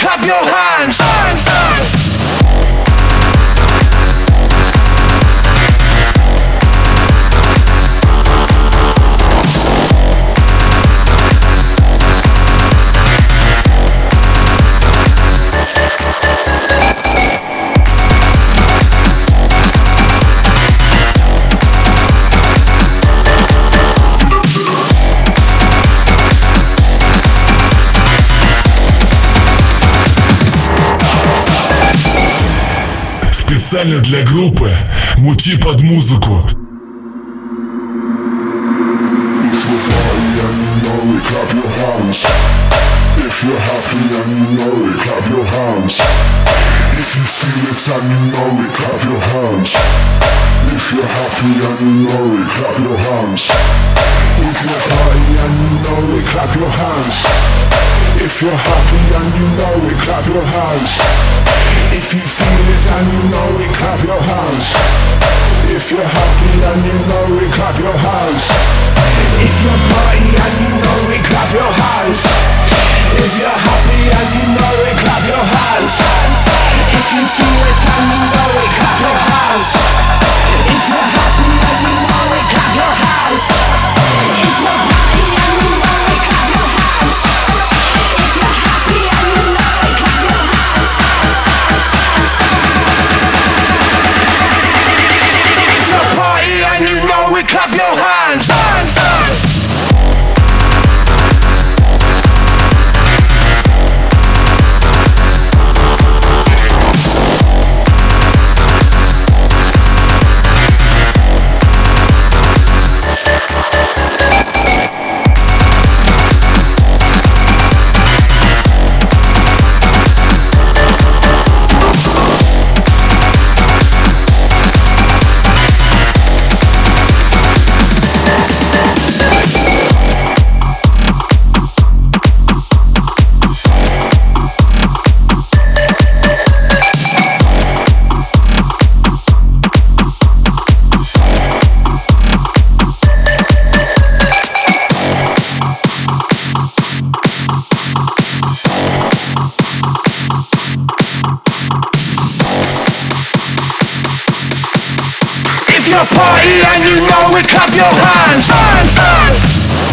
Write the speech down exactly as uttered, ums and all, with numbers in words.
clap your hands, hands, hands. Специально для группы «Мути под музыку». If you're happy and you know it, clap your hands. If you feel it and you know it, clap your hands. If you're happy and you know it, clap your hands. If you're party and you know it, clap your hands. If you're happy and you know it, clap your hands. If you feel it and you know it, clap your hands. If you're happy and you know it, clap your hands. If you're party and you know it, clap your hands. If you're happy and you know it, clap your hands. If you feel it and you know it, clap your hands. If you're happy and you know it, clap your hands. If you're happy and you know it, clap your hands. If you're happy and you know it, clap your hands. If you're party and you know it, clap your hands. Hands, hands. If you're party and you know it, clap your hands, hands, hands.